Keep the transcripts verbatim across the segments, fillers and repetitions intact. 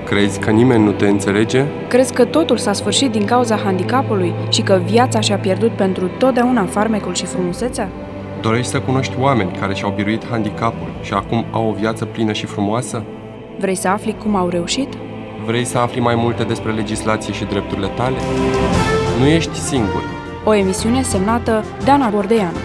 Crezi că nimeni nu te înțelege? Crezi că totul s-a sfârșit din cauza handicapului și că viața și-a pierdut pentru totdeauna farmecul și frumusețea? Dorești să cunoști oameni care și-au biruit handicapul și acum au o viață plină și frumoasă? Vrei să afli cum au reușit? Vrei să afli mai multe despre legislație și drepturile tale? Nu ești singur. O emisiune semnată Dana Gordeanu.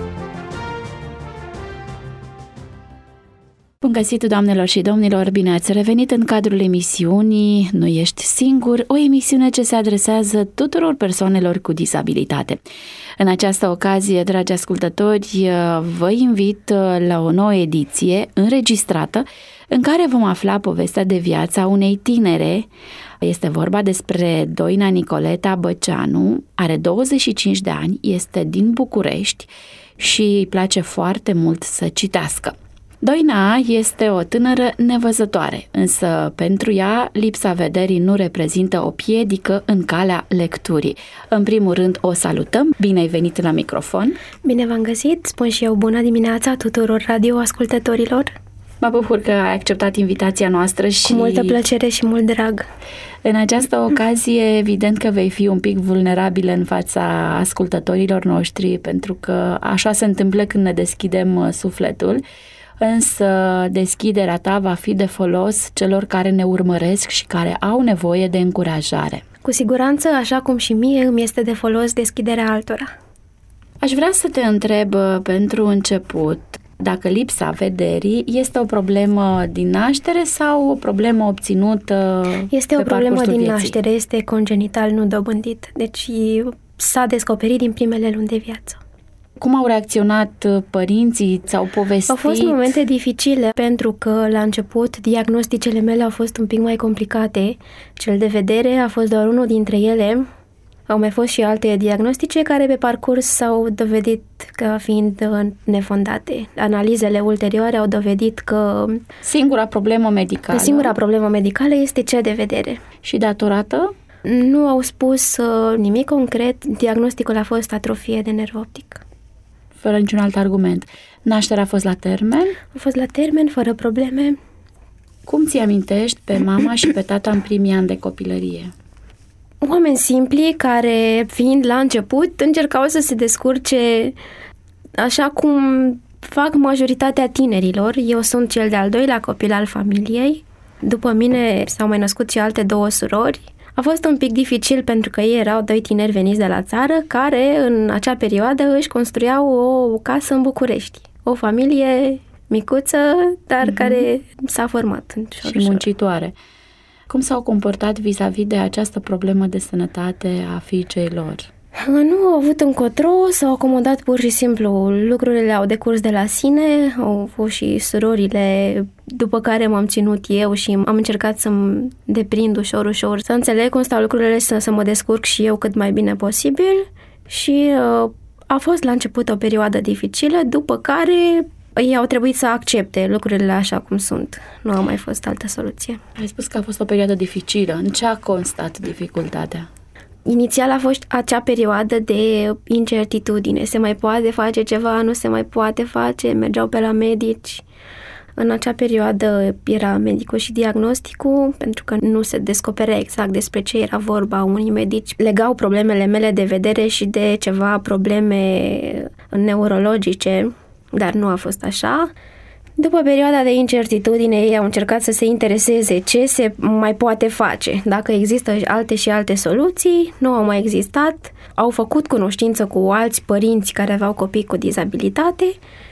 Bun găsit, doamnelor și domnilor, bine ați revenit în cadrul emisiunii Nu ești singur, o emisiune ce se adresează tuturor persoanelor cu dizabilitate. În această ocazie, dragi ascultători, vă invit la o nouă ediție înregistrată în care vom afla povestea de viață a unei tinere. Este vorba despre Doina Nicoleta Băceanu, are douăzeci și cinci de ani, este din București și îi place foarte mult să citească. Doina este o tânără nevăzătoare, însă pentru ea lipsa vederii nu reprezintă o piedică în calea lecturii. În primul rând o salutăm, bine ai venit la microfon. Bine v-am găsit, spun și eu bună dimineața tuturor radioascultătorilor. Mă bucur că ai acceptat invitația noastră și... Cu multă plăcere și mult drag. În această ocazie, evident că vei fi un pic vulnerabilă în fața ascultătorilor noștri, pentru că așa se întâmplă când ne deschidem sufletul. Însă deschiderea ta va fi de folos celor care ne urmăresc și care au nevoie de încurajare. Cu siguranță, așa cum și mie îmi este de folos deschiderea altora. Aș vrea să te întreb pentru început dacă lipsa vederii este o problemă din naștere sau o problemă obținută Este pe o problemă din vieții? naștere, este congenital, nu dobândit. Deci s-a descoperit din primele luni de viață. Cum au reacționat părinții? Ți-au povestit? Au fost momente dificile pentru că la început diagnosticele mele au fost un pic mai complicate. Cel de vedere a fost doar unul dintre ele. Au mai fost și alte diagnostice care pe parcurs s-au dovedit ca fiind nefondate. Analizele ulterioare au dovedit că Singura problemă medicală. Singura problemă medicală este cea de vedere. Și datorată? Nu au spus uh, nimic concret. Diagnosticul a fost atrofie de nerv optic. Fără niciun alt argument. Nașterea a fost la termen? A fost la termen, fără probleme. Cum ți amintești pe mama și pe tata în primii ani de copilărie? Oameni simpli care, fiind la început, încercau să se descurce așa cum fac majoritatea tinerilor. Eu sunt cel de-al doilea copil al familiei. După mine s-au mai născut și alte două surori. A fost un pic dificil pentru că ei erau doi tineri veniți de la țară care în acea perioadă își construiau o casă în București. O familie micuță, dar mm-hmm. care s-a format. Și muncitoare. Cum s-au comportat vis-a-vis de această problemă de sănătate a fiicei lor? Nu au avut încotro, s-au acomodat pur și simplu. Lucrurile au decurs de la sine, au fost și surorile după care m-am ținut eu și am încercat să-mi deprind ușor, ușor, să înțeleg cum stau lucrurile, să, să mă descurc și eu cât mai bine posibil. Și uh, a fost la început o perioadă dificilă, după care ei au trebuit să accepte lucrurile așa cum sunt. Nu a mai fost altă soluție. Ai spus că a fost o perioadă dificilă. În ce a constat dificultatea? Inițial a fost acea perioadă de incertitudine. Se mai poate face ceva, nu se mai poate face, mergeau pe la medici. În acea perioadă era medicul și diagnosticul, pentru că nu se descoperea exact despre ce era vorba. Unii medici legau problemele mele de vedere și de ceva probleme neurologice, dar nu a fost așa. După perioada de incertitudine, ei au încercat să se intereseze ce se mai poate face. Dacă există alte și alte soluții, nu au mai existat. Au făcut cunoștință cu alți părinți care aveau copii cu dizabilitate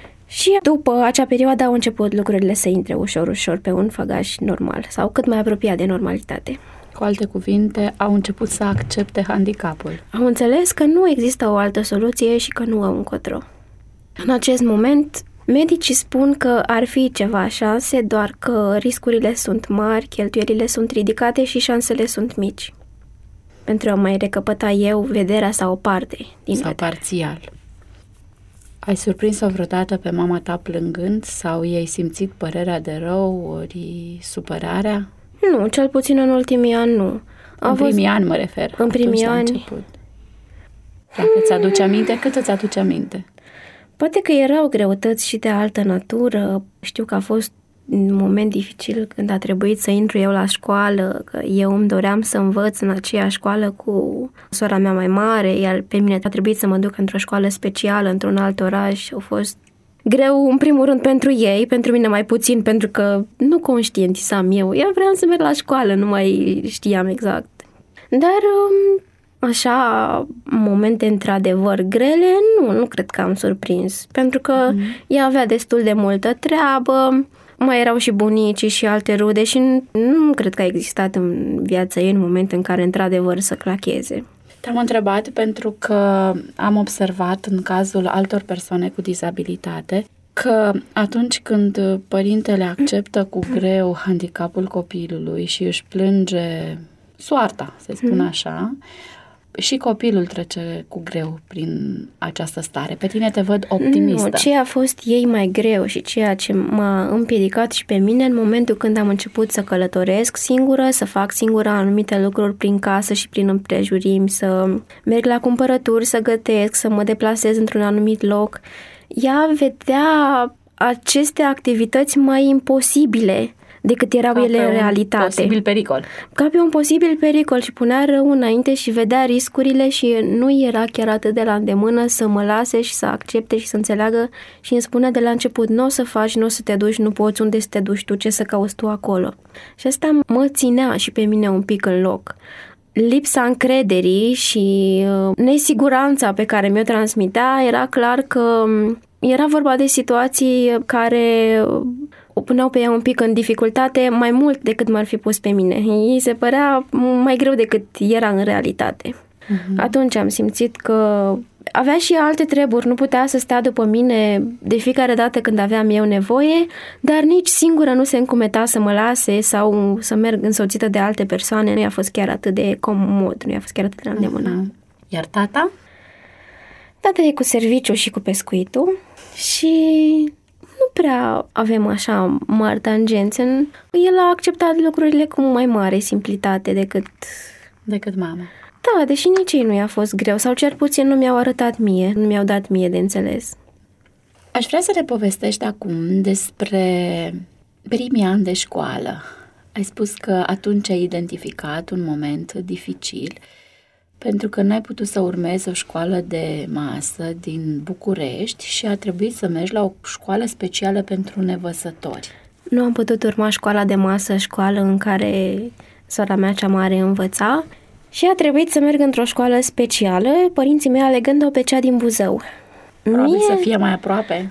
și după acea perioadă au început lucrurile să intre ușor, ușor pe un făgaș normal sau cât mai apropiat de normalitate. Cu alte cuvinte, au început să accepte handicapul. Au înțeles că nu există o altă soluție și că nu au încotro. În acest moment, medicii spun că ar fi ceva șanse, doar că riscurile sunt mari, cheltuielile sunt ridicate și șansele sunt mici. Pentru a mai recăpăta eu vederea sau o parte din Sau vedere. parțial. Ai surprins-o vreodată pe mama ta plângând sau i-ai simțit părerea de rău ori supărarea? Nu, cel puțin în ultimii ani nu. A în fost... primii ani mă refer. În primii ani. Început. Dacă îți aduce aminte, cât îți aduce aminte? Poate că erau greutăți și de altă natură. Știu că a fost un moment dificil când a trebuit să intru eu la școală, că eu îmi doream să învăț în aceeași școală cu sora mea mai mare, iar pe mine a trebuit să mă duc într-o școală specială, într-un alt oraș. A fost greu, în primul rând, pentru ei, pentru mine mai puțin, pentru că nu conștientizam eu. Eu vreau să merg la școală, nu mai știam exact. Dar așa, momente într-adevăr grele, nu, nu cred că am surprins, pentru că mm. ea avea destul de multă treabă, mai erau și bunicii și alte rude și nu cred că a existat în viața ei un moment în care într-adevăr să clacheze. Te-am întrebat pentru că am observat în cazul altor persoane cu dizabilitate că atunci când părintele acceptă cu greu handicapul copilului și își plânge soarta, să spun așa, și copilul trece cu greu prin această stare. Pe tine te văd optimistă. Nu, ce a fost ei mai greu și ceea ce m-a împiedicat și pe mine în momentul când am început să călătoresc singură, să fac singură anumite lucruri prin casă și prin împrejurimi, să merg la cumpărături, să gătesc, să mă deplasez într-un anumit loc, ea vedea aceste activități mai imposibile decât erau ca ele în realitate. Posibil pericol. Ca pe un posibil pericol și punea rău înainte și vedea riscurile și nu era chiar atât de la îndemână să mă lase și să accepte și să înțeleagă și îmi spunea de la început, nu o să faci, nu o să te duci, nu poți, unde să te duci tu, ce să cauți tu acolo. Și asta mă ținea și pe mine un pic în loc. Lipsa încrederii și nesiguranța pe care mi-o transmitea era clar că era vorba de situații care o puneau pe ea un pic în dificultate mai mult decât m-ar fi pus pe mine. Ei se părea mai greu decât era în realitate. Uh-huh. Atunci am simțit că avea și alte treburi, nu putea să stea după mine de fiecare dată când aveam eu nevoie, dar nici singură nu se încumeta să mă lase sau să merg însoțită de alte persoane. Nu i-a fost chiar atât de comod, nu i-a fost chiar atât de la îndemână. Uh-huh. Iar tata? Tata e cu serviciu și cu pescuitul și nu prea avem așa mari tangențe. El a acceptat lucrurile cu mai mare simplitate decât... Decât mama. Da, deși nici ei nu i-a fost greu, sau cel puțin nu mi-au arătat mie, nu mi-au dat mie de înțeles. Aș vrea să ne povestești acum despre primii ani de școală. Ai spus că atunci ai identificat un moment dificil, pentru că n-ai putut să urmezi o școală de masă din București și a trebuit să mergi la o școală specială pentru nevăzători. Nu am putut urma școala de masă, școală în care sora mea cea mare învăța, și a trebuit să merg într-o școală specială, părinții mei alegând-o pe cea din Buzău. Probabil Mie... să fie mai aproape.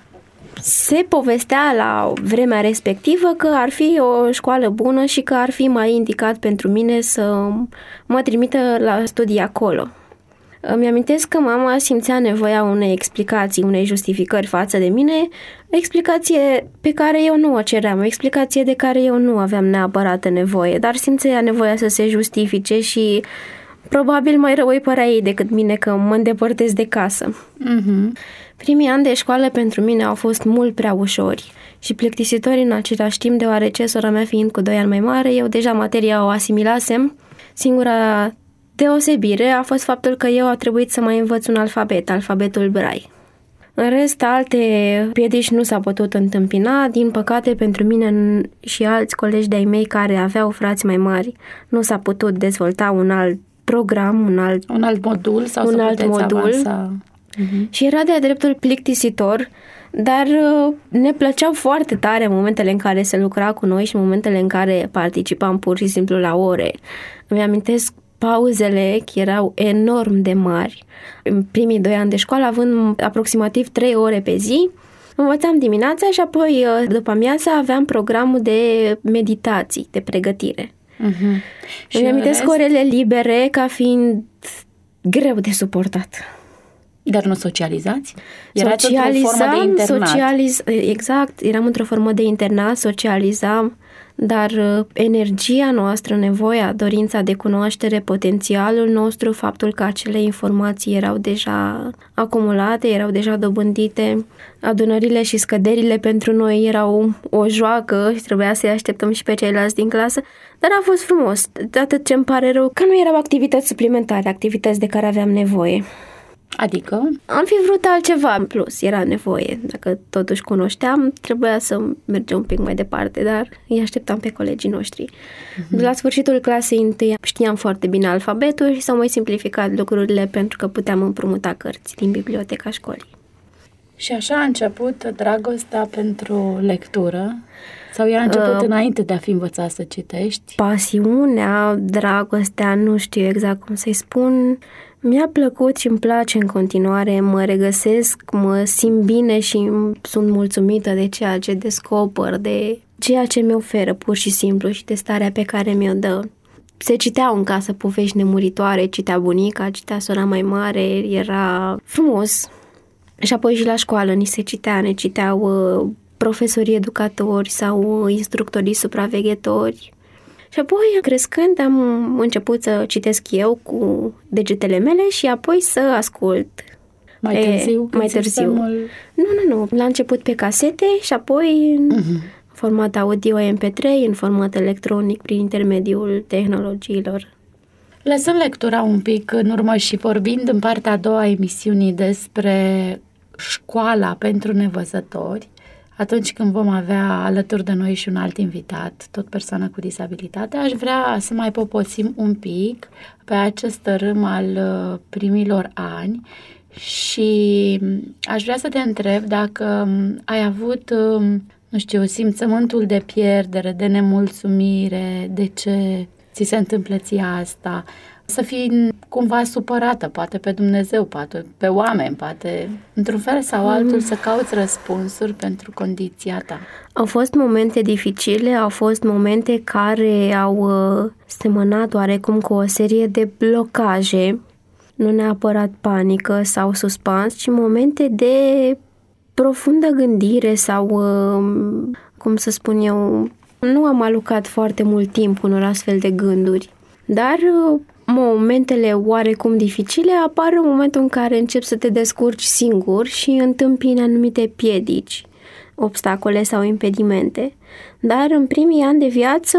Se povestea la vremea respectivă că ar fi o școală bună și că ar fi mai indicat pentru mine să mă trimită la studii acolo. Îmi amintesc că mama simțea nevoia unei explicații, unei justificări față de mine, o explicație pe care eu nu o ceream, o explicație de care eu nu aveam neapărat nevoie, dar simțea nevoia să se justifice și probabil mai rău îi părea ei decât mine că mă îndepărtez de casă. Uh-huh. Primii ani de școală pentru mine au fost mult prea ușori și plictisitori în același timp, deoarece sora mea fiind cu doi ani mai mare, eu deja materia o asimilasem. Singura deosebire a fost faptul că eu a trebuit să mai învăț un alfabet, alfabetul Braille. În rest, alte piedici nu s-a putut întâmpina. Din păcate, pentru mine și alți colegi de-ai mei care aveau frați mai mari, nu s-a putut dezvolta un alt program, un alt, un alt modul sau un să alt modul. Avansa. Uh-huh. Și era de-a dreptul plictisitor, dar ne plăceau foarte tare momentele în care se lucra cu noi și momentele în care participam pur și simplu la ore. Îmi amintesc pauzele erau enorm de mari. În primii doi ani de școală, având aproximativ trei ore pe zi, învățam dimineața și apoi după amiază aveam programul de meditații, de pregătire. Uh-huh. Și îmi amintesc orele libere ca fiind greu de suportat. Dar nu socializați? Erați într-o formă de internat. Socializ... Exact, eram într-o formă de internat, socializam, dar energia noastră, nevoia, dorința de cunoaștere, potențialul nostru, faptul că acele informații erau deja acumulate, erau deja dobândite, adunările și scăderile pentru noi erau o joacă și trebuia să-i așteptăm și pe ceilalți din clasă, dar a fost frumos, atât ce îmi pare rău că nu erau activități suplimentare, activități de care aveam nevoie. Adică? Am fi vrut altceva în plus, era nevoie. Dacă totuși cunoșteam, trebuia să mergem un pic mai departe, dar îi așteptam pe colegii noștri. Uh-huh. De la sfârșitul clasei întâi știam foarte bine alfabetul și s-au mai simplificat lucrurile pentru că puteam împrumuta cărți din biblioteca școlii. Și așa a început dragostea pentru lectură? Sau ea a început uh, înainte de a fi învățat să citești? Pasiunea, dragostea, nu știu exact cum să-i spun. Mi-a plăcut și îmi place în continuare, mă regăsesc, mă simt bine și sunt mulțumită de ceea ce descoper, de ceea ce mi oferă pur și simplu și de starea pe care mi-o dă. Se citeau în casă povești nemuritoare, citea bunica, citea sora mai mare, era frumos. Și apoi și la școală ni se citea, ne citeau uh, profesorii educatori sau uh, instructorii supraveghetori. Și apoi, crescând, am început să citesc eu cu degetele mele și apoi să ascult. Mai târziu? E, mai târziu. Sistemul... Nu, nu, nu. La început pe casete și apoi în uh-huh. format audio M P trei, în format electronic, prin intermediul tehnologiilor. Lăsând lectura un pic în urmă și vorbind în partea a doua a emisiunii despre școala pentru nevăzători, atunci când vom avea alături de noi și un alt invitat, tot persoană cu disabilitate, aș vrea să mai poposim un pic pe acest tărâm al primilor ani și aș vrea să te întreb dacă ai avut, nu știu, simțământul de pierdere, de nemulțumire, de ce ți se întâmplă ție asta, să fii cumva supărată, poate pe Dumnezeu, poate pe oameni, poate într-un fel sau altul să cauți răspunsuri pentru condiția ta. Au fost momente dificile, au fost momente care au uh, semănat oarecum cu o serie de blocaje, nu neapărat panică sau suspans, ci momente de profundă gândire sau, uh, cum să spun eu, nu am alocat foarte mult timp unor astfel de gânduri, dar uh, momentele oarecum dificile apar în momentul în care începi să te descurci singur și întâmpini anumite piedici, obstacole sau impedimente. Dar în primii ani de viață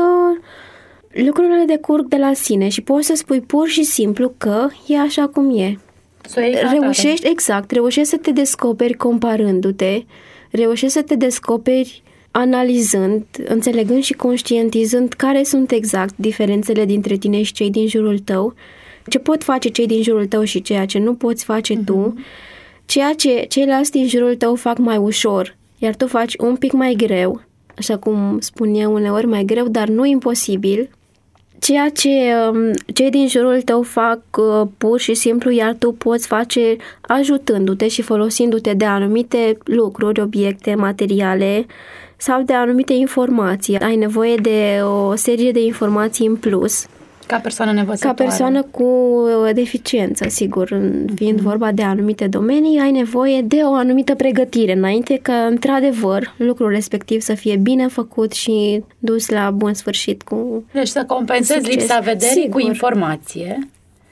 lucrurile decurg de la sine și poți să spui pur și simplu că e așa cum e. Reușești, exact, reușești să te descoperi comparându-te, reușești să te descoperi analizând, înțelegând și conștientizând care sunt exact diferențele dintre tine și cei din jurul tău, ce pot face cei din jurul tău și ceea ce nu poți face uh-huh. tu, ceea ce ceilalți din jurul tău fac mai ușor, iar tu faci un pic mai greu, așa cum spun eu uneori mai greu, dar nu imposibil, ceea ce um, cei din jurul tău fac uh, pur și simplu, iar tu poți face ajutându-te și folosindu-te de anumite lucruri, obiecte, materiale, sau de anumite informații. Ai nevoie de o serie de informații în plus. Ca persoană nevăzătoare. Ca persoană cu deficiență, sigur. Fiind uh-huh. vorba de anumite domenii, ai nevoie de o anumită pregătire înainte ca, într-adevăr, lucrul respectiv să fie bine făcut și dus la bun sfârșit cu Deci să compensezi succes. Lipsa vederii sigur. Cu informație,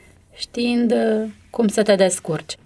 știind cum să te descurci.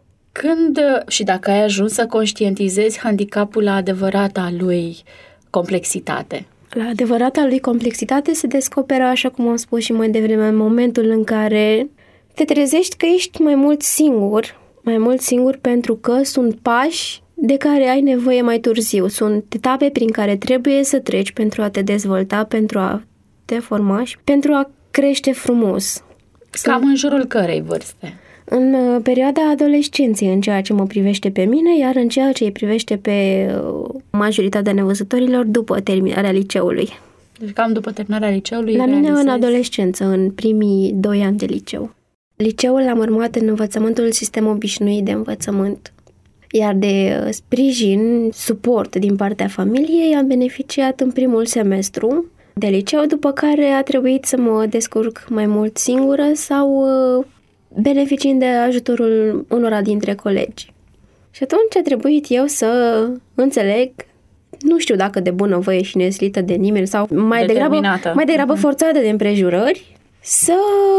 Când și dacă ai ajuns să conștientizezi handicapul adevărata lui complexitate? La adevărata lui complexitate se descoperă, așa cum am spus și mai devreme, în momentul în care te trezești că ești mai mult singur, mai mult singur pentru că sunt pași de care ai nevoie mai târziu. Sunt etape prin care trebuie să treci pentru a te dezvolta, pentru a te forma și pentru a crește frumos. Cam în jurul cărei vârste? În perioada adolescenței, în ceea ce mă privește pe mine, iar în ceea ce îi privește pe majoritatea nevăzătorilor după terminarea liceului. Deci cam după terminarea liceului La mine realizezi... în adolescență, în primii doi ani de liceu. Liceul l-am urmat în învățământul sistem obișnuit de învățământ. Iar de sprijin, suport din partea familiei am beneficiat în primul semestru de liceu, după care a trebuit să mă descurc mai mult singură sau beneficiind de ajutorul unora dintre colegi. Și atunci a trebuit eu să înțeleg, nu știu dacă de bunăvoie și nesilită de nimeni sau mai degrabă, mai degrabă forțată de împrejurări, să...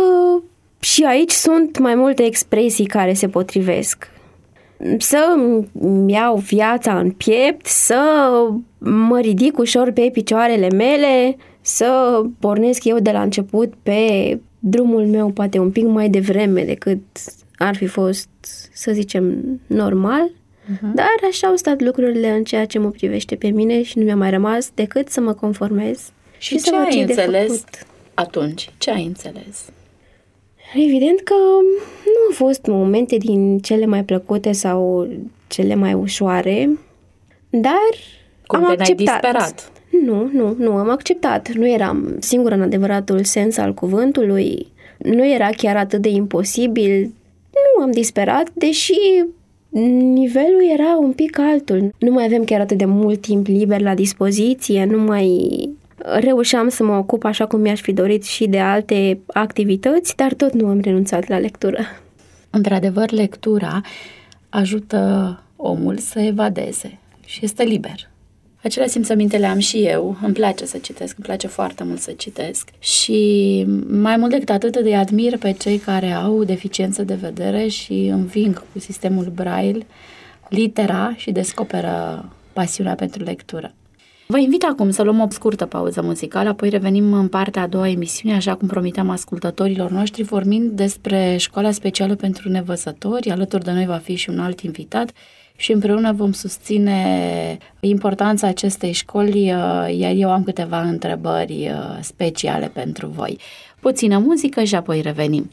Și aici sunt mai multe expresii care se potrivesc. Să iau viața în piept, să mă ridic ușor pe picioarele mele, să pornesc eu de la început pe drumul meu poate un pic mai devreme decât ar fi fost, să zicem, normal, uh-huh. dar așa au stat lucrurile în ceea ce mă privește pe mine și nu mi-a mai rămas decât să mă conformez. Și, și ce ai înțeles atunci? Ce ai înțeles? Evident că nu au fost momente din cele mai plăcute sau cele mai ușoare, dar Cum am te acceptat. N-ai disperat? Nu, nu, nu, am acceptat. Nu eram singură în adevăratul sens al cuvântului. Nu era chiar atât de imposibil. Nu am disperat, deși nivelul era un pic altul. Nu mai avem chiar atât de mult timp liber la dispoziție, nu mai reușeam să mă ocup așa cum mi-aș fi dorit și de alte activități, dar tot nu am renunțat la lectură. Într-adevăr, lectura ajută omul să evadeze și este liber. Acelea simțăminte le am și eu, îmi place să citesc, îmi place foarte mult să citesc și mai mult decât atât îi admir pe cei care au deficiență de vedere și înving cu sistemul Braille litera și descoperă pasiunea pentru lectură. Vă invit acum să luăm o scurtă pauză muzicală, apoi revenim în partea a doua a emisiunii, așa cum promiteam ascultătorilor noștri, vorbind despre Școala Specială pentru Nevăzători. Alături de noi va fi și un alt invitat și împreună vom susține importanța acestei școli, iar eu am câteva întrebări speciale pentru voi. Puțină muzică și apoi revenim.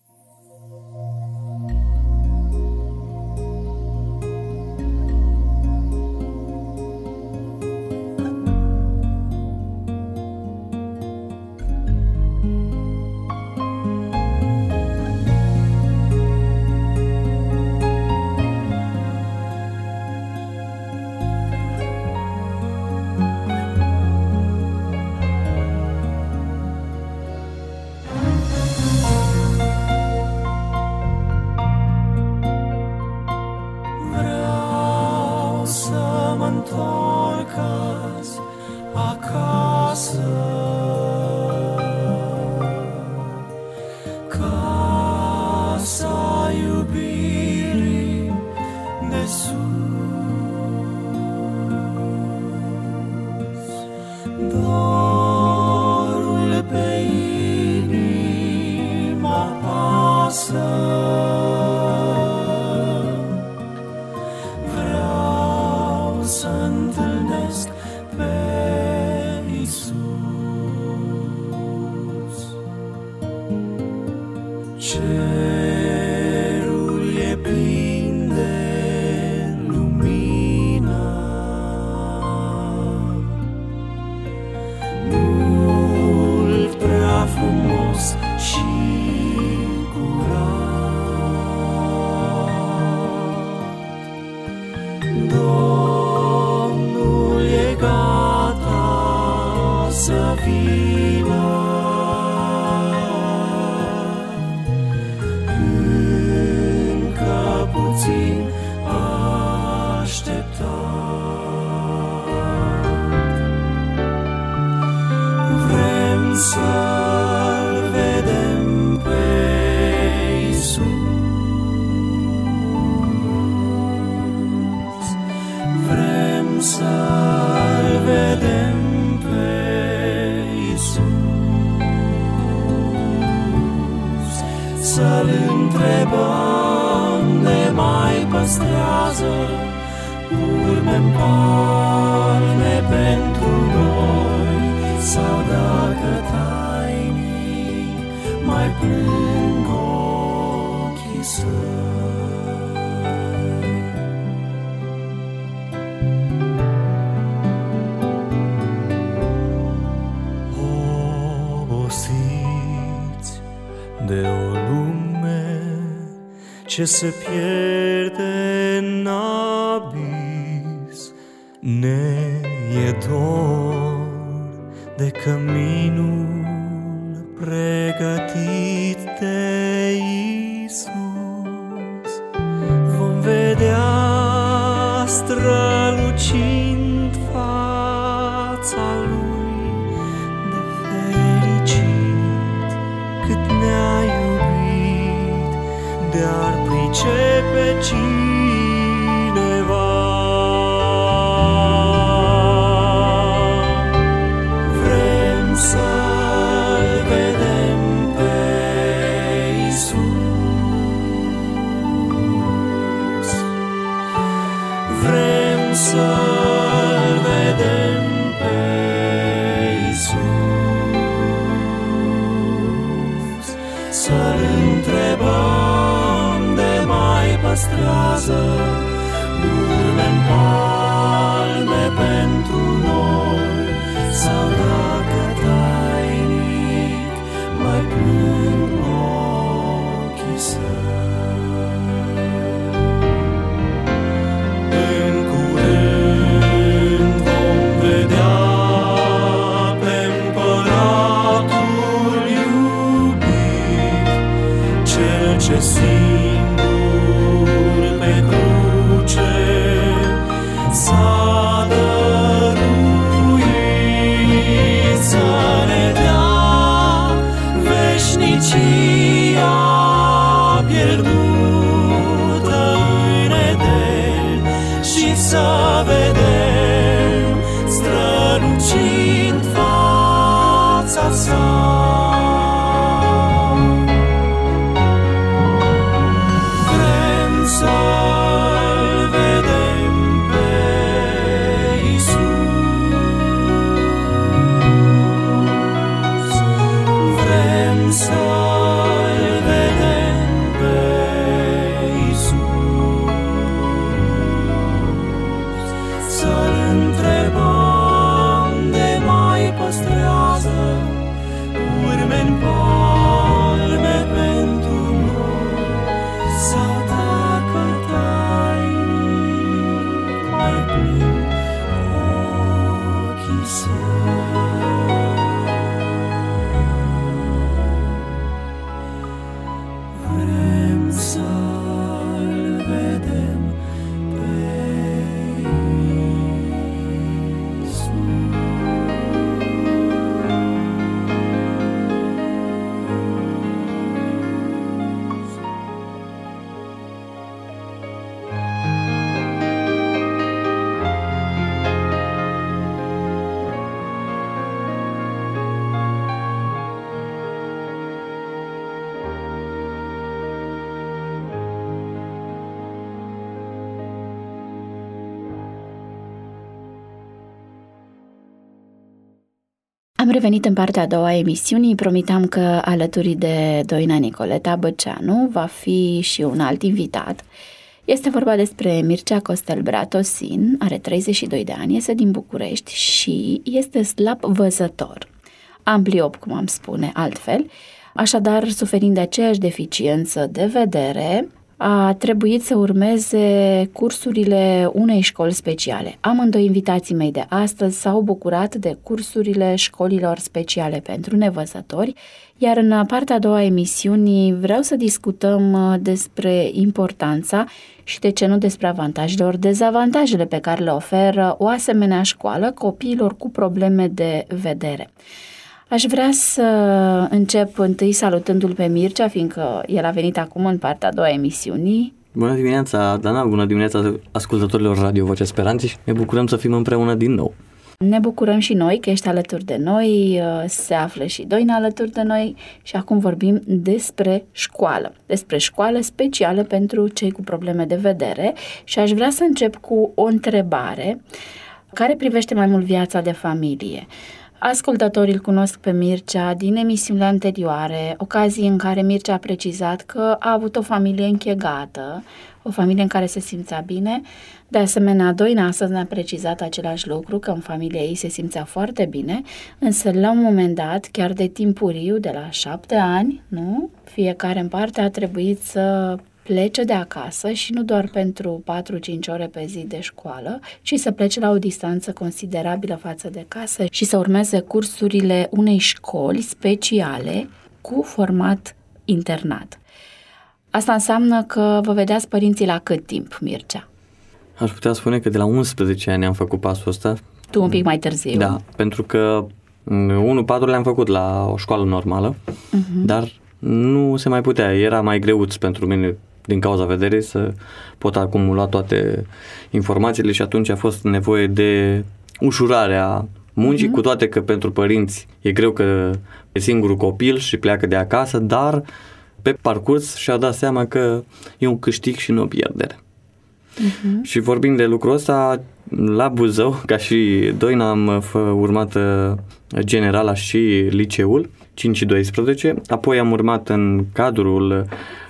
Să-L întrebăm, ne mai păstrează urme-n palme pentru noi, sau dacă tainic mai plâng ochii săi. Obosiți de o lume ce se pierde în abis, ne e dor de căminul pregătit de Iisus. Vom vedea strălucind fața Lui de fericit, cât ne-a iubit, de-ar pricepe cineva. Vrem să-L vedem pe Iisus, păstrează urme-n palme pentru noi, sau dacă tainic mai plâng ochii săi. În curând vom vedea pe Împăratul iubit, cel ce singur pe cruce s-a dăruit să ne dea veșnicia pierdută în Eden și să vedem strălucind fața sa. Vrem să-L vedem pe Iisus, vrem să-L vedem pe Iisus, să-L întrebăm de mai păstrează urme-n palme pentru noi, sau dacă tainic mai plâng ochii săi. Vrem să-L vedem pe Iisus. Am revenit în partea a doua a emisiunii. Promiteam că alături de Doina Nicoleta Băceanu va fi și un alt invitat. Este vorba despre Mircea Costel Bratosin, are treizeci și doi de ani, este din București și este slab văzător. Ambliop, cum am spune altfel. Așadar, suferind de aceeași deficiență de vedere, a trebuit să urmeze cursurile unei școli speciale. Amândoi invitații mei de astăzi s-au bucurat de cursurile școlilor speciale pentru nevăzători, iar în partea a doua a emisiunii vreau să discutăm despre importanța și, de ce nu, despre avantajele ori dezavantajele pe care le oferă o asemenea școală copiilor cu probleme de vedere. Aș vrea să încep întâi salutându-l pe Mircea, fiindcă el a venit acum în partea a doua a emisiunii. Bună dimineața, Dana, bună dimineața ascultătorilor Radio Vocea Speranței și ne bucurăm să fim împreună din nou. Ne bucurăm și noi că ești alături de noi, se află și Doina alături de noi și acum vorbim despre școală, despre școală specială pentru cei cu probleme de vedere și aș vrea să încep cu o întrebare care privește mai mult viața de familie. Ascultătorii îl cunosc pe Mircea din emisiunile anterioare, ocazii în care Mircea a precizat că a avut o familie închegată, o familie în care se simțea bine. De asemenea, Doina astăzi ne-a precizat același lucru, că în familia ei se simțea foarte bine, însă la un moment dat, chiar de timpuriu, de la șapte ani, nu? Fiecare în parte a trebuit să plece de acasă și nu doar pentru patru-cinci ore pe zi de școală, ci să plece la o distanță considerabilă față de casă și să urmeze cursurile unei școli speciale cu format internat. Asta înseamnă că vă vedeați părinții la cât timp, Mircea? Aș putea spune că de la unsprezece ani am făcut pasul ăsta. Tu un pic mai târziu. Da, pentru că unu patru le-am făcut la o școală normală, uh-huh. dar nu se mai putea, era mai greuț pentru mine din cauza vederii să pot acumula toate informațiile și atunci a fost nevoie de ușurarea muncii, uh-huh. cu toate că pentru părinți e greu că e singurul copil și pleacă de acasă, dar pe parcurs și-a dat seama că e un câștig și nu o pierdere. Uh-huh. Și vorbind de lucrul ăsta, la Buzău, ca și Doina, am urmat generala și liceul, cinci și doisprezece, apoi am urmat în cadrul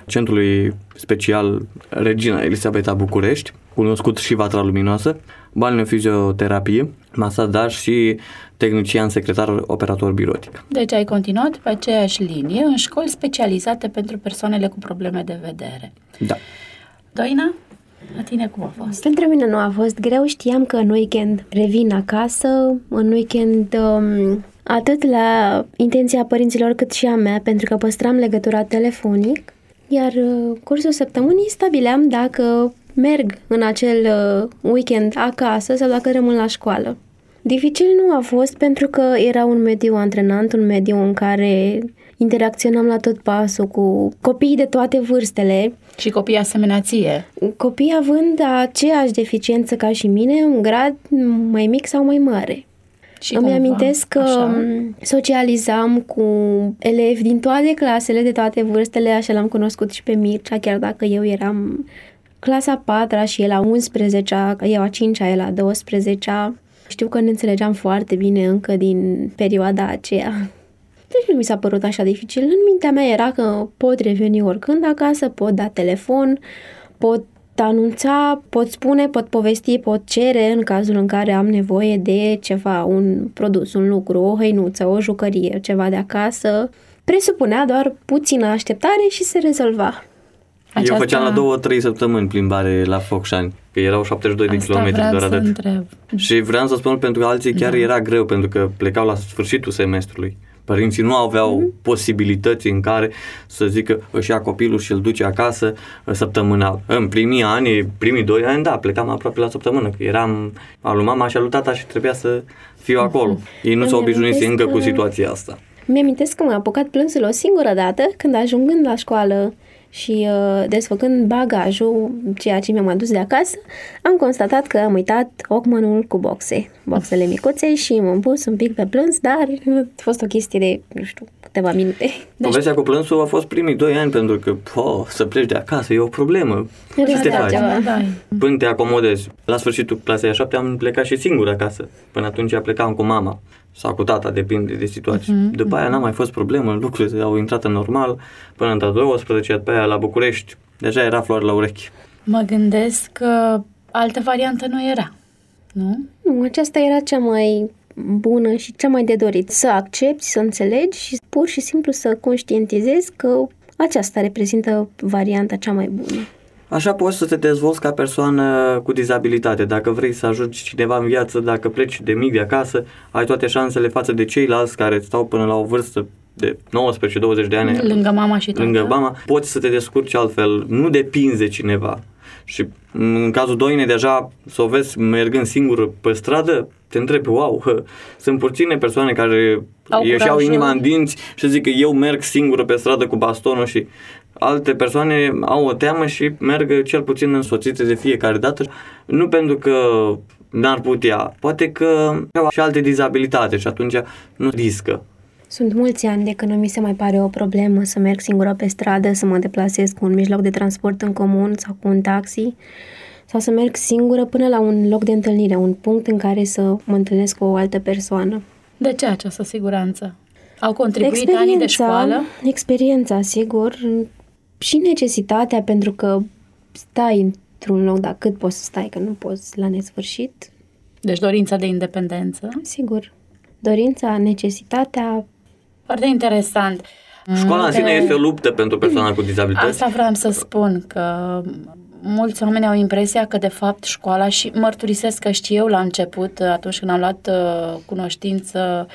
Centrului Special Regina Elisabeta București, cunoscut și Vatra Luminoasă, balneofizioterapie, masaj, dar și tehnician secretar operator birotic. Deci ai continuat pe aceeași linie în școli specializate pentru persoanele cu probleme de vedere. Da. Doina, la tine cum a fost? Pentru mine nu a fost greu, știam că în weekend revin acasă, în weekend um, atât la intenția părinților cât și a mea, pentru că păstram legătura telefonic, iar uh, cursul săptămânii stabileam dacă merg în acel uh, weekend acasă sau dacă rămân la școală. Dificil nu a fost pentru că era un mediu antrenant, un mediu în care interacționam la tot pasul cu copiii de toate vârstele. Și copiii asemenea ție. Copii având aceeași deficiență ca și mine, un grad mai mic sau mai mare. Și Îmi cumva, amintesc că așa, socializam cu elevi din toate clasele, de toate vârstele, așa l-am cunoscut și pe Mircea, chiar dacă eu eram clasa a patra și el a unsprezecea, eu a cincea, el a douăsprezecea. Știu că ne înțelegeam foarte bine încă din perioada aceea. Deci nu mi s-a părut așa dificil. În mintea mea era că pot reveni oricând acasă, pot da telefon, pot anunța, pot spune, pot povesti, pot cere în cazul în care am nevoie de ceva, un produs, un lucru, o hăinuță, o jucărie, ceva de acasă. Presupunea doar puțină așteptare și se rezolva. Aceasta... Eu făceam la două, trei săptămâni plimbare la Focșani, că erau șaptezeci și doi de kilometri doar atât. Întreb. Și vreau să spun pentru că alții chiar da. era greu, pentru că plecau la sfârșitul semestrului. Părinții nu aveau mm-hmm. posibilități în care să zică își ia copilul și îl duce acasă săptămânal. În primii ani, primii doi ani, da, plecam aproape la săptămână, că eram al lui mama și al lui tata și trebuia să fiu acolo. Ei nu s-au obișnuit încă că... cu situația asta. Mi-amintesc că m-a apucat plânsul o singură dată când, ajungând la școală și uh, desfăcând bagajul, ceea ce mi-am adus de acasă, am constatat că am uitat Walkman-ul cu boxe, boxele micuțe, și m-am pus un pic pe plâns, dar a fost o chestie de, nu știu, câteva minute. Povestea deci... cu plânsul a fost primii doi ani, pentru că po, să pleci de acasă e o problemă. Ce te faci? Până te acomodezi. La sfârșitul clasei a șaptea am plecat și singur acasă. Până atunci plecam cu mama sau cu tata, depinde de situație. Uh-huh, după aia uh-huh. n-a mai fost problemă, lucrurile au intrat în normal, până în a douăsprezecea, după aia la București, deja era floare la urechi. Mă gândesc că altă variantă nu era, nu? Nu, aceasta era cea mai bună și cea mai de dorit. Să accepti, să înțelegi și pur și simplu să conștientizezi că aceasta reprezintă varianta cea mai bună. Așa poți să te dezvolți ca persoană cu dizabilitate. Dacă vrei să ajungi cineva în viață, dacă pleci de mic de acasă, ai toate șansele față de ceilalți care stau până la o vârstă de nouăsprezece douăzeci de ani. Lângă mama și tata. Lângă mama. Poți să te descurci altfel. Nu depinzi de cineva. Și în cazul Doinei, deja să o vezi mergând singur pe stradă, te întrebi, wow, hă, sunt puține persoane care își iau inima în dinți și zic că eu merg singură pe stradă cu bastonul, și alte persoane au o teamă și merg cel puțin însoțite de fiecare dată, nu pentru că n-ar putea, poate că au și alte dizabilitate și atunci nu riscă. Sunt mulți ani de când nu mi se mai pare o problemă să merg singură pe stradă, să mă deplasez cu un mijloc de transport în comun sau cu un taxi, sau să merg singură până la un loc de întâlnire, un punct în care să mă întâlnesc cu o altă persoană. De ce această siguranță? Au contribuit anii de școală? Experiența, sigur, și necesitatea, pentru că stai într-un loc, dar cât poți să stai, că nu poți la nesfârșit. Deci dorința de independență? Sigur. Dorința, necesitatea. Foarte interesant. Școala în sine este o luptă pentru persoana cu dizabilități. Asta vreau să spun, că mulți oameni au impresia că de fapt școala, și mărturisesc că știu eu la început, atunci când am luat uh, cunoștință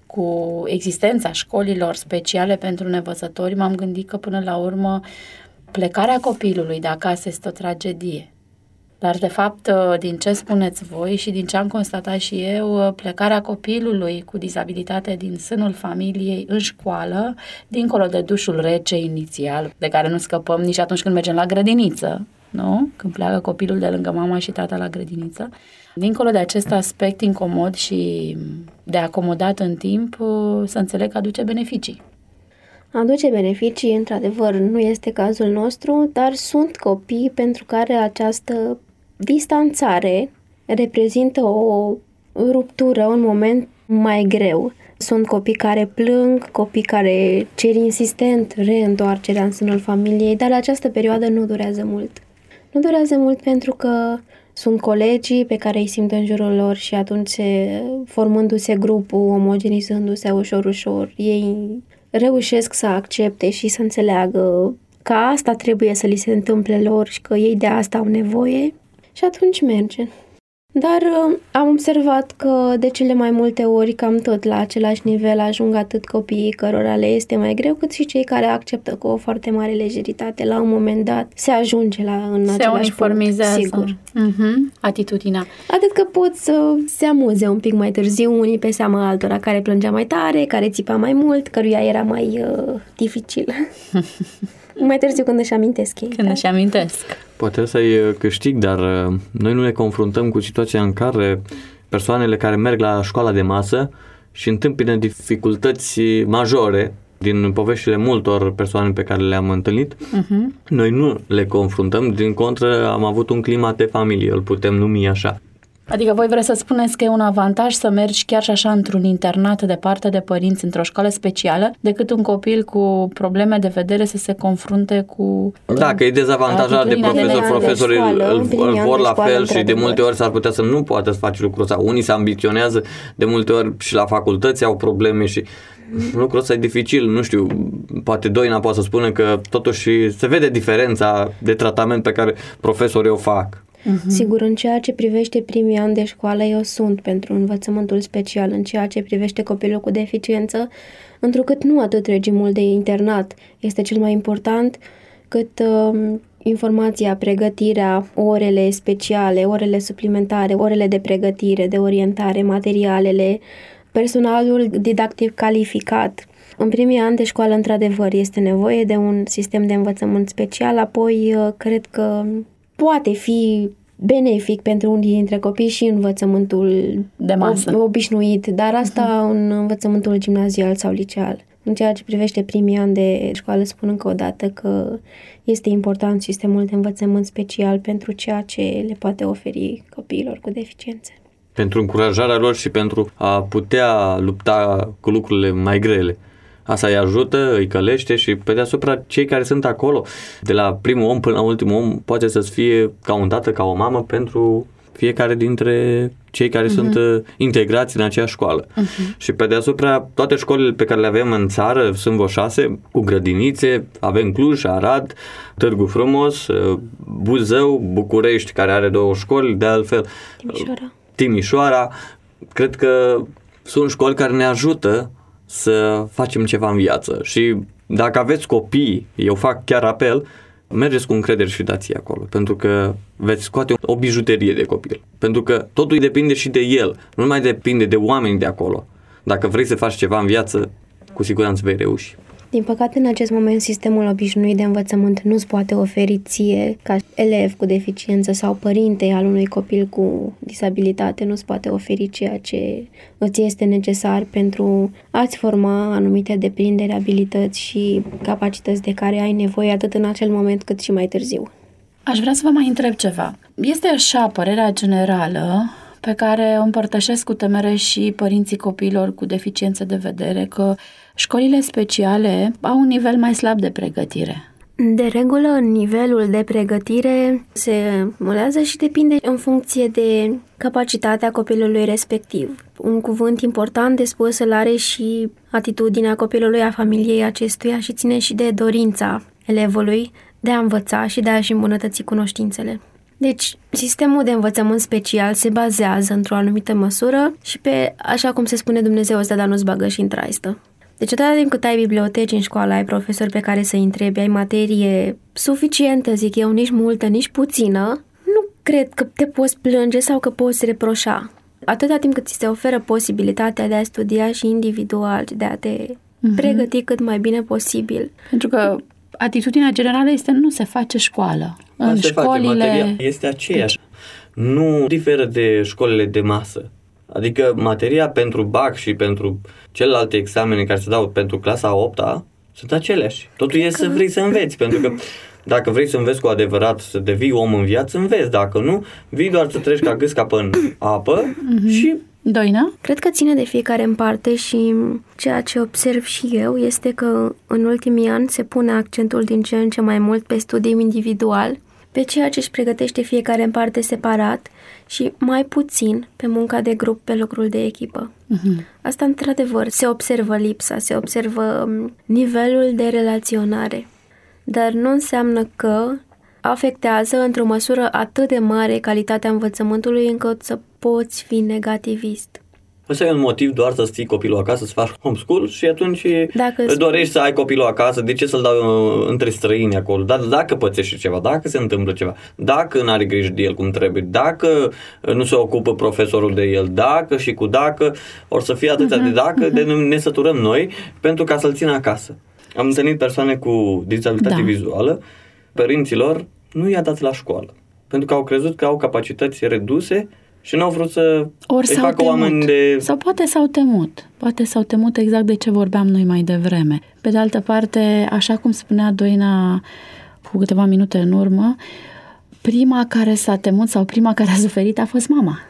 cu existența școlilor speciale pentru nevăzători, m-am gândit că până la urmă plecarea copilului de acasă este o tragedie. Dar de fapt, din ce spuneți voi și din ce am constatat și eu, plecarea copilului cu dizabilitate din sânul familiei în școală, dincolo de dușul rece inițial, de care nu scăpăm nici atunci când mergem la grădiniță, nu? Când pleacă copilul de lângă mama și tata la grădiniță. Dincolo de acest aspect incomod și de acomodat în timp, să înțeleg că aduce beneficii. Aduce beneficii, într-adevăr, nu este cazul nostru, dar sunt copii pentru care această distanțare reprezintă o ruptură, un moment mai greu. Sunt copii care plâng, copii care cer insistent reîntoarcerea în sânul familiei, dar această perioadă nu durează mult. Nu durează mult pentru că sunt colegii pe care îi simt în jurul lor și atunci, se, formându-se grupul, omogenizându-se ușor, ușor, ei reușesc să accepte și să înțeleagă că asta trebuie să li se întâmple lor și că ei de asta au nevoie și atunci merge. Dar am observat că de cele mai multe ori cam tot la același nivel ajung atât copiii cărora le este mai greu, cât și cei care acceptă cu o foarte mare lejeritate. La un moment dat se ajunge la, în se același uniformizează. punct, sigur. Uh-huh. Atitudinea. Atât că pot să se amuze un pic mai târziu unii pe seama altora, care plângea mai tare, care țipa mai mult, căruia era mai uh, dificil. Mai târziu când își amintesc ei. Când da? își amintesc. Poate să-i câștig, dar noi nu ne confruntăm cu situația în care persoanele care merg la școala de masă și întâmpină dificultăți majore din poveștile multor persoane pe care le-am întâlnit, uh-huh. Noi nu le confruntăm, din contră am avut un climat de familie, îl putem numi așa. Adică voi vreți să spuneți că e un avantaj să mergi chiar și așa într-un internat departe de părinți, într-o școală specială, decât un copil cu probleme de vedere să se confrunte cu... Da, că e dezavantajat de profesor, profesorii de școală, îl, îl vor la fel și de într-adevăr. multe ori s-ar putea să nu poată să faci lucrul ăsta. Unii se ambiționează, de multe ori și la facultăți au probleme și lucrul ăsta e dificil, nu știu, poate Doina poate să spună că totuși se vede diferența de tratament pe care profesorii o fac. Uh-huh. Sigur, în ceea ce privește primii ani de școală, eu sunt pentru învățământul special. În ceea ce privește copilul cu deficiență, întrucât nu atât regimul de internat este cel mai important, cât uh, informația, pregătirea, orele speciale, orele suplimentare, orele de pregătire, de orientare, materialele, personalul didactic calificat. În primii ani de școală, într-adevăr, este nevoie de un sistem de învățământ special, apoi uh, cred că poate fi benefic pentru unii dintre copii și învățământul de masă obișnuit, dar asta uh-huh. în învățământul gimnazial sau liceal. În ceea ce privește primii ani de școală, spun încă o dată că este important sistemul de învățământ special pentru ceea ce le poate oferi copiilor cu deficiențe. Pentru încurajarea lor și pentru a putea lupta cu lucrurile mai grele. Asta îi ajută, îi călește și pe deasupra cei care sunt acolo, de la primul om până la ultimul om, poate să-ți fie ca un tată, ca o mamă pentru fiecare dintre cei care uh-huh. sunt integrați în aceeași școală. Uh-huh. Și pe deasupra toate școlile pe care le avem în țară, sunt vreo șase, cu grădinițe, avem Cluj, Arad, Târgu Frumos, Buzău, București, care are două școli, de altfel Timișoara. Timișoara. Cred că sunt școli care ne ajută să facem ceva în viață și dacă aveți copii, eu fac chiar apel, mergeți cu încredere și dați-i acolo, pentru că veți scoate o bijuterie de copil, pentru că totul depinde și de el, nu mai depinde de oameni de acolo. Dacă vrei să faci ceva în viață, cu siguranță vei reuși. Din păcate, în acest moment, sistemul obișnuit de învățământ nu-ți poate oferi ție, ca elev cu deficiență sau părinte al unui copil cu disabilitate, nu-ți poate oferi ceea ce îți este necesar pentru a-ți forma anumite deprinderi, abilități și capacități de care ai nevoie atât în acel moment cât și mai târziu. Aș vrea să vă mai întreb ceva. Este așa părerea generală pe care o împărtășesc cu temere și părinții copiilor cu deficiențe de vedere, că școlile speciale au un nivel mai slab de pregătire. De regulă, nivelul de pregătire se mulează și depinde în funcție de capacitatea copilului respectiv. Un cuvânt important de spus îl are și atitudinea copilului, a familiei acestuia și ține și de dorința elevului de a învăța și de a-și îmbunătăți cunoștințele. Deci, sistemul de învățământ special se bazează într-o anumită măsură și pe, așa cum se spune, Dumnezeu ăsta, dar nu-ți bagă și în traistă. Deci, atâta timp cât ai biblioteci în școală, ai profesori pe care să-i întrebi, ai materie suficientă, zic eu, nici multă, nici puțină, nu cred că te poți plânge sau că poți reproșa. Atâta timp cât ți se oferă posibilitatea de a studia și individual, de a te uh-huh. pregăti cât mai bine posibil. Pentru că atitudinea generală este nu se face școală. În se școlile... face, materia este aceeași. Nu diferă de școlile de masă. Adică materia pentru B A C și pentru celelalte examene care se dau pentru clasa a opta sunt aceleași. Totul e să vrei să înveți, pentru că Dacă vrei să înveți cu adevărat, să devii om în viață, înveți. Dacă nu, vii doar să treci ca gâsca în apă mm-hmm. și... Doina? Cred că ține de fiecare în parte și ceea ce observ și eu este că în ultimii ani se pune accentul din ce în ce mai mult pe studiul individual, pe ceea ce își pregătește fiecare în parte separat și mai puțin pe munca de grup, pe lucrul de echipă. Uh-huh. Asta, într-adevăr, se observă lipsa, se observă nivelul de relaționare, dar nu înseamnă că afectează într-o măsură atât de mare calitatea învățământului încât să poți fi negativist. Ăsta e un motiv doar să ții copilul acasă, să faci homeschool și atunci dacă dorești să ai copilul acasă, de ce să-l dau între străini acolo? Dar dacă pățește ceva, dacă se întâmplă ceva, dacă nu are grijă de el cum trebuie, dacă nu se ocupă profesorul de el, dacă și cu dacă, or să fie atâția uh-huh, de dacă, uh-huh. de ne săturăm noi pentru ca să-l țină acasă. Am întâlnit persoane cu dizabilitate da. vizuală, părinților nu i-a dat la școală, pentru că au crezut că au capacități reduse și n-au vrut să Ori îi facă oameni de... Sau poate s-au temut. Poate s-au temut exact de ce vorbeam noi mai devreme. Pe de altă parte, așa cum spunea Doina cu câteva minute în urmă, prima care s-a temut sau prima care a suferit a fost mama.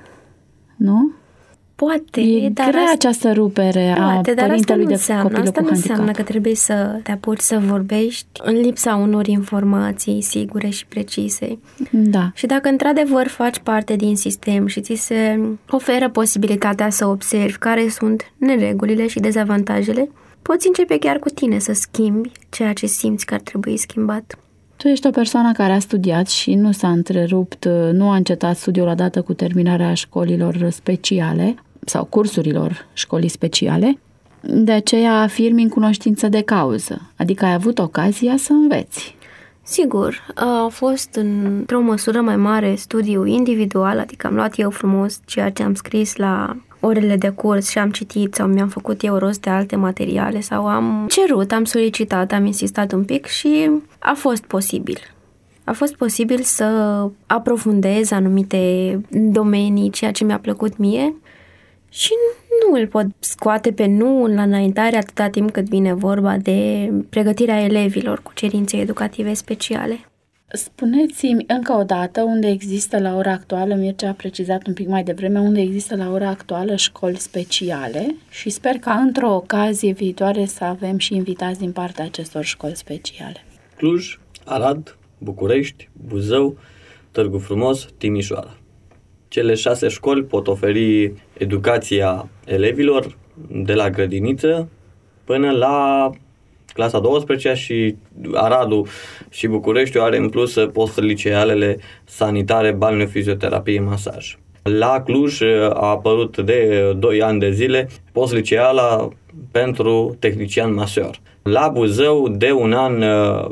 Nu? Poate, e dar grea asta, această rupere poate, a dar părintelui de înseamnă, copilul asta cu nu handicap. înseamnă că trebuie să te apuci să vorbești în lipsa unor informații sigure și precise. Da. Și dacă într-adevăr faci parte din sistem și ți se oferă posibilitatea să observi care sunt neregulile și dezavantajele, poți începe chiar cu tine să schimbi ceea ce simți că ar trebui schimbat. Tu ești o persoană care a studiat și nu s-a întrerupt, nu a încetat studiul odată cu terminarea școlilor speciale sau cursurilor școlii speciale, de aceea afirmi în cunoștință de cauză, adică ai avut ocazia să înveți. Sigur, a fost într-o măsură mai mare studiu individual, adică am luat eu frumos ceea ce am scris la orele de curs și am citit sau mi-am făcut eu rost de alte materiale sau am cerut, am solicitat, am insistat un pic și a fost posibil. A fost posibil să aprofundez anumite domenii, ceea ce mi-a plăcut mie și nu îl pot scoate pe nu la înaintare atâta timp cât vine vorba de pregătirea elevilor cu cerințe educative speciale. Spuneți-mi încă o dată unde există la ora actuală, Mircea a precizat un pic mai devreme, unde există la ora actuală școli speciale și sper ca într-o ocazie viitoare să avem și invitați din partea acestor școli speciale. Cluj, Arad, București, Buzău, Târgu Frumos, Timișoara. Cele șase școli pot oferi educația elevilor de la grădiniță până la clasa a douăsprezecea și Aradul și Bucureștiul are în plus post-licealele sanitare, balneă, fizioterapie, masaj. La Cluj a apărut de doi ani de zile post-liceala pentru tehnician maseur. La Buzău de un an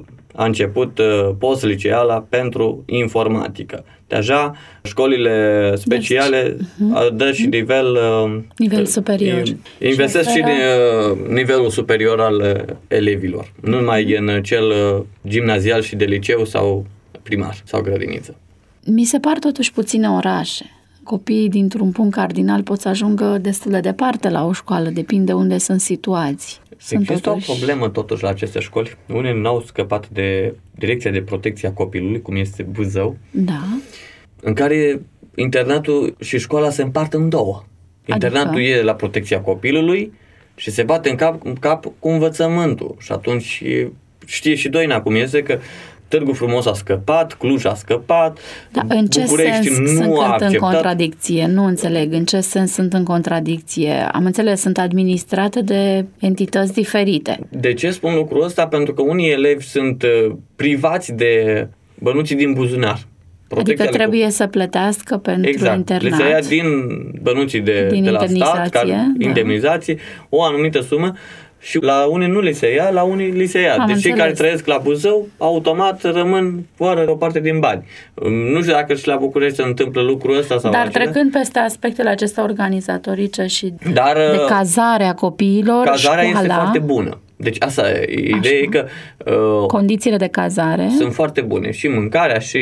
a început post-liceala pentru informatică. Deja școlile speciale deci, dă și nivel, nivel superior. Investesc și, și nivelul superior al elevilor. Nu numai în cel gimnazial și de liceu sau primar sau grădiniță. Mi se par totuși puține orașe. Copiii dintr-un punct cardinal pot să ajungă destul de departe la o școală, depinde unde sunt situați. Sunt Există totuși... o problemă totuși la aceste școli. Unele n-au scăpat de Direcția de Protecție a Copilului, cum este Buzău, da. în care internatul și școala se împart în două. Internatul adică? E la protecția copilului și se bate în cap, în cap cu învățământul. Și atunci știe și Doina cum este că Târgu Frumos a scăpat, Cluj a scăpat, da, în ce București sens nu sunt a acceptat. în contradicție? Nu înțeleg în ce sens sunt în contradicție. Am înțeles, sunt administrate de entități diferite. De ce spun lucrul ăsta? Pentru că unii elevi sunt privați de bănuții din buzunar. Protecția adică trebuie cu... să plătească pentru exact. internat. Le se ia din bănuții de, din de la stat, ca da. indemnizație, o anumită sumă. Și la unii nu li se ia, la unii li se ia. Am deci înțeles. Cei care trăiesc la Buzău, automat rămân fără o parte din bani. Nu știu dacă și la București se întâmplă lucrul ăsta sau Dar altceva. Trecând peste aspectele acestea organizatorice și Dar, de cazare a copiilor, cazarea școala, este foarte bună. Deci asta e, ideea e că uh, condițiile de cazare sunt foarte bune. Și mâncarea și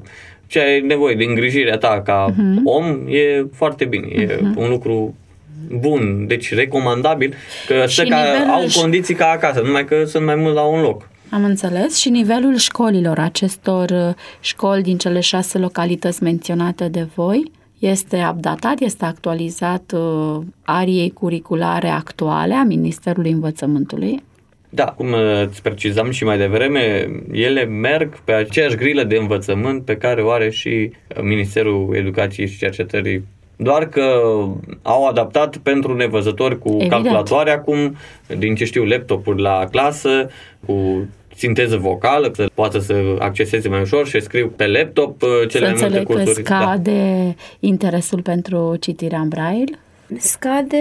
ce ai nevoie de îngrijirea ta ca uh-huh. om e foarte bine. E uh-huh. un lucru bun, deci recomandabil, că să ca, au condiții ca acasă, numai că sunt mai mult la un loc. Am înțeles. Și nivelul școlilor, acestor școli din cele șase localități menționate de voi, este updatat, este actualizat uh, ariei curriculare actuale a Ministerului Învățământului? Da, cum îți precizam și mai devreme, ele merg pe aceeași grilă de învățământ pe care o are și Ministerul Educației și Cercetării. Doar că au adaptat pentru nevăzători cu Evident. calculatoare acum, din ce știu, laptopuri la clasă, cu sinteză vocală, să poată să acceseze mai ușor și scriu pe laptop cele mai multe cursuri. Să scade da. interesul pentru citirea în braille? Scade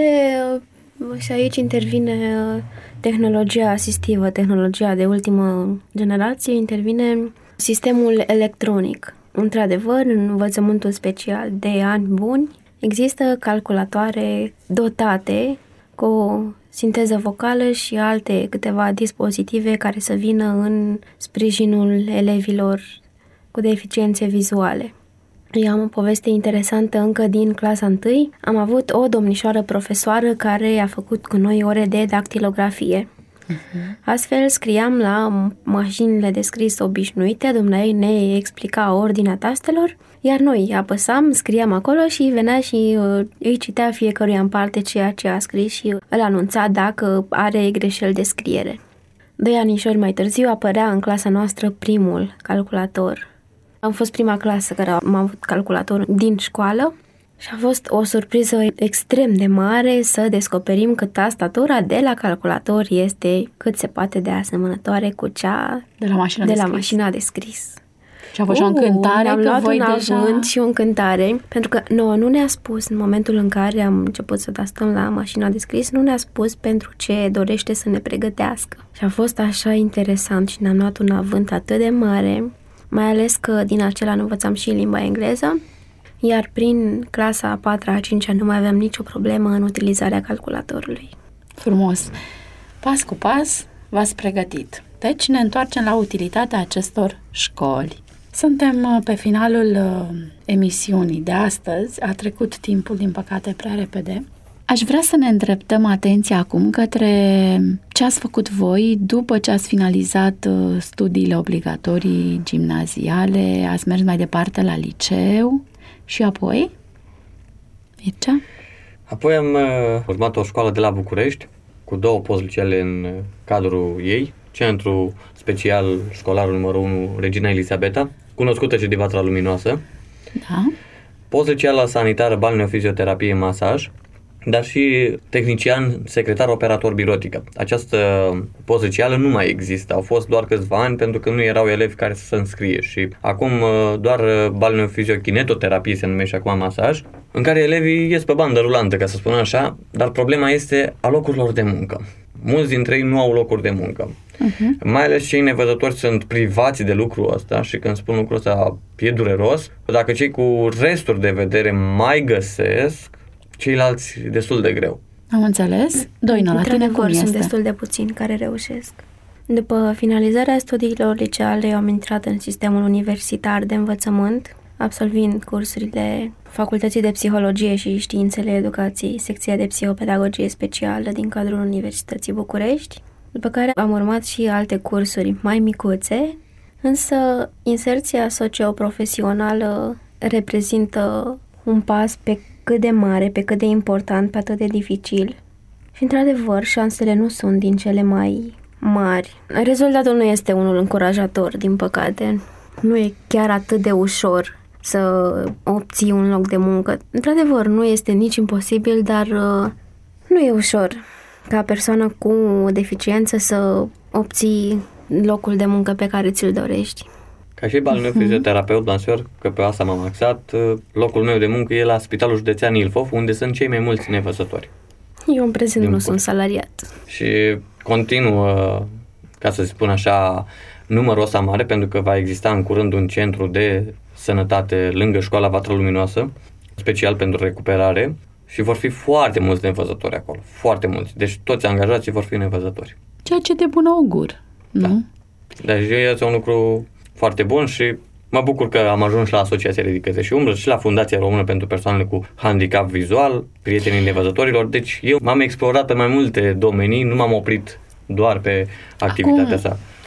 și aici intervine tehnologia asistivă, tehnologia de ultimă generație, intervine sistemul electronic. Într-adevăr, în învățământul special de ani buni, există calculatoare dotate cu o sinteză vocală și alte câteva dispozitive care să vină în sprijinul elevilor cu deficiențe vizuale. Eu am o poveste interesantă încă din clasa întâi. Am avut o domnișoară profesoară care a făcut cu noi ore de dactilografie. Uh-huh. Astfel scriam la mașinile de scris obișnuite, dumneavoastră ne explica ordinea tastelor, iar noi apăsam, scriam acolo și venea și uh, îi citea fiecăruia în parte ceea ce a scris și îl anunța dacă are greșeli de scriere. Doi anișori mai târziu apărea în clasa noastră primul calculator. Am fost prima clasă care am avut calculator din școală și a fost o surpriză extrem de mare să descoperim că tastatura de la calculator este cât se poate de asemănătoare cu cea de la mașina de, de, la scris. mașina de scris. Și a fost uh, o încântare am că luat voi un deja... avânt și o încântare, pentru că nouă nu ne-a spus în momentul în care am început să tastăm la mașina de scris, nu ne-a spus pentru ce dorește să ne pregătească. Și a fost așa interesant și ne-am luat un avânt atât de mare, mai ales că din acela învățam și limba engleză, iar prin clasa a patra, a cincea nu mai aveam nicio problemă în utilizarea calculatorului. Frumos! Pas cu pas v-ați pregătit. Deci ne întoarcem la utilitatea acestor școli. Suntem pe finalul emisiunii de astăzi. A trecut timpul, din păcate, prea repede. Aș vrea să ne îndreptăm atenția acum către ce ați făcut voi după ce ați finalizat studiile obligatorii gimnaziale, ați mers mai departe la liceu și apoi? Mircea? Apoi am urmat o școală de la București cu două postliceale în cadrul ei, Centru Special Școlar numărul unu Regina Elisabeta, cunoscută și de Vatra Luminoasă, da. Postliceala sanitară balneofizioterapie masaj, dar și tehnician secretar operator birotică. Această postliceală nu mai există, au fost doar câțiva ani pentru că nu erau elevi care să se înscrie și acum doar balneofiziokinetoterapie se numește acum masaj, în care elevii ies pe bandă rulantă, ca să spun așa, dar problema este a locurilor de muncă. Mulți dintre ei nu au locuri de muncă. Uh-huh. Mai ales cei nevăzători sunt privați de lucrul ăsta și când spun lucrul ăsta e dureros. Dacă cei cu resturi de vedere mai găsesc, ceilalți destul de greu. Am înțeles. Doina, la tine cum este? Sunt destul de puțini care reușesc. După finalizarea studiilor liceale, eu am intrat în sistemul universitar de învățământ, absolvind cursurile Facultății de Psihologie și Științele Educației, secția de Psihopedagogie Specială din cadrul Universității București, după care am urmat și alte cursuri mai micuțe, însă inserția socioprofesională reprezintă un pas pe cât de mare, pe cât de important, pe atât de dificil. Și, într-adevăr, șansele nu sunt din cele mai mari. Rezultatul nu este unul încurajator, din păcate. Nu e chiar atât de ușor să obții un loc de muncă. Într-adevăr, nu este nici imposibil, dar uh, nu e ușor ca persoană cu o deficiență să obții locul de muncă pe care ți-l dorești. Ca și balneofizioterapeută, dansor, că pe asta m-am axat, locul meu de muncă e la Spitalul Județean Ilfov, unde sunt cei mai mulți nevăzători. Eu în prezent nu sunt salariat. Și continuă, ca să spun așa, numărul ăsta mare, pentru că va exista în curând un centru de sănătate lângă școala Vatra Luminoasă, special pentru recuperare, și vor fi foarte mulți nevăzători acolo, foarte mulți. Deci toți angajații vor fi nevăzători. Ceea ce de bun augur, da. Nu? Deci este un lucru foarte bun și mă bucur că am ajuns la Asociația Ridicăți și Umbră și la Fundația Română pentru Persoanele cu Handicap Vizual, Prietenii Nevăzătorilor. Deci eu m-am explorat pe mai multe domenii, nu m-am oprit doar pe activitatea Acum, sa.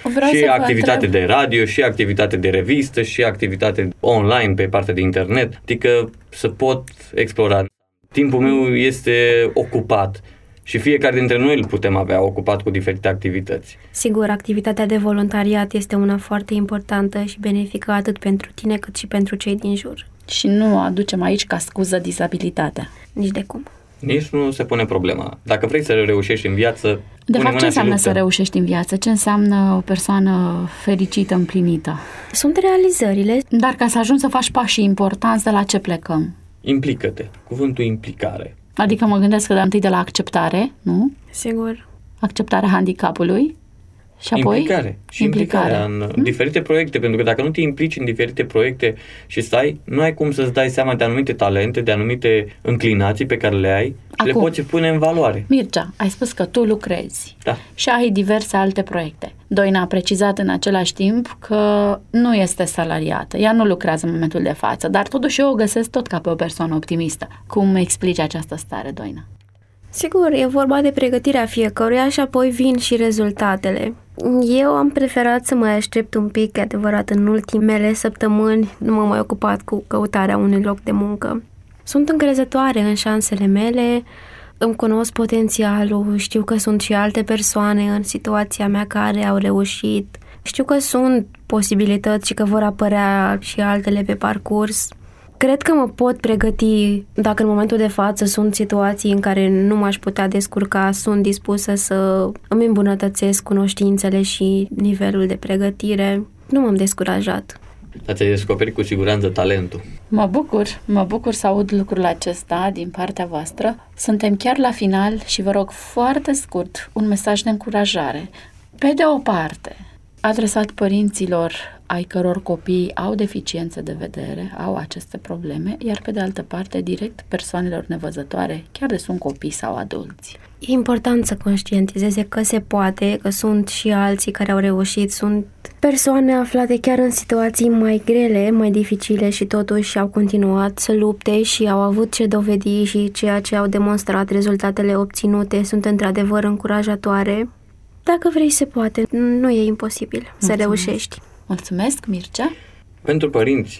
Vreau și să vă activitate întreb... de radio, și activitate de revistă, și activitate online pe partea de internet, adică să pot explora. Timpul meu este ocupat și fiecare dintre noi îl putem avea ocupat cu diferite activități. Sigur, activitatea de voluntariat este una foarte importantă și benefică atât pentru tine cât și pentru cei din jur. Și nu aducem aici ca scuză dizabilitatea. Nici de cum. Nici nu se pune problema. Dacă vrei să reușești în viață, De fapt, ce înseamnă să luptă. reușești în viață? Ce înseamnă o persoană fericită, împlinită? Sunt realizările. Dar ca să ajungi să faci pașii importanți, de la ce plecăm? Implică-te. Cuvântul implicare. Adică mă gândesc că de întâi de la acceptare, nu? Sigur. Acceptarea handicapului și apoi Implicare. Și implicarea în Hmm? diferite proiecte, pentru că dacă nu te implici în diferite proiecte și stai, nu ai cum să-ți dai seama de anumite talente, de anumite înclinații pe care le ai și Acum. le poți pune în valoare. Mircea, ai spus că tu lucrezi Da. și ai diverse alte proiecte. Doina a precizat în același timp că nu este salariată. Ea nu lucrează în momentul de față, dar totuși eu o găsesc tot ca pe o persoană optimistă. Cum explici această stare, Doina? Sigur, e vorba de pregătirea fiecăruia și apoi vin și rezultatele. Eu am preferat să mai aștept un pic, adevărat, în ultimele săptămâni nu m-am mai ocupat cu căutarea unui loc de muncă. Sunt încrezătoare în șansele mele, îmi cunosc potențialul, știu că sunt și alte persoane în situația mea care au reușit, știu că sunt posibilități și că vor apărea și altele pe parcurs. Cred că mă pot pregăti, dacă în momentul de față sunt situații în care nu m-aș putea descurca, sunt dispusă să îmi îmbunătățesc cunoștințele și nivelul de pregătire. Nu m-am descurajat. Ți-ai descoperit cu siguranță talentul. Mă bucur, mă bucur să aud lucrul acesta din partea voastră. Suntem chiar la final și vă rog foarte scurt un mesaj de încurajare. Pe de o parte, adresat părinților ai căror copii au deficiențe de vedere, au aceste probleme, iar pe de altă parte, direct persoanelor nevăzătoare, chiar de sunt copii sau adulți. E important să conștientizeze că se poate, că sunt și alții care au reușit, sunt persoane aflate chiar în situații mai grele, mai dificile și totuși au continuat să lupte și au avut ce dovedi și ceea ce au demonstrat, rezultatele obținute sunt într-adevăr încurajatoare. Dacă vrei, se poate. Nu e imposibil. Mulțumesc. Să reușești. Mulțumesc, Mircea. Pentru părinți,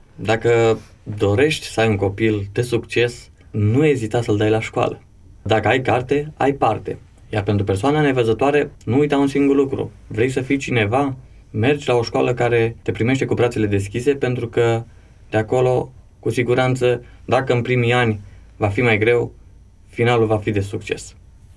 dacă dorești să ai un copil de succes, nu ezita să-l dai la școală. Dacă ai carte, ai parte. Iar pentru persoana nevăzătoare, nu uita un singur lucru. Vrei să fii cineva? Mergi la o școală care te primește cu brațele deschise, pentru că de acolo, cu siguranță, dacă în primii ani va fi mai greu, finalul va fi de succes.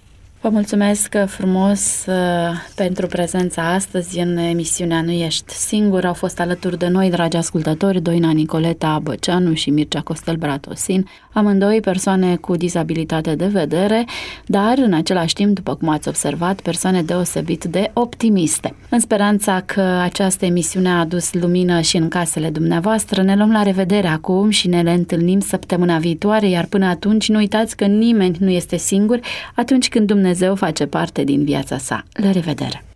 Vă mulțumesc frumos uh, pentru prezența astăzi în emisiunea Nu ești singur. Au fost alături de noi, dragi ascultători, Doina Nicoleta Băceanu și Mircea Costel Bratosin, amândoi persoane cu dizabilitate de vedere, dar în același timp, după cum ați observat, persoane deosebit de optimiste. În speranța că această emisiune a adus lumină și în casele dumneavoastră, ne luăm la revedere acum și ne le întâlnim săptămâna viitoare, iar până atunci nu uitați că nimeni nu este singur atunci când Dumnezeu Dumnezeu face parte din viața sa. La revedere!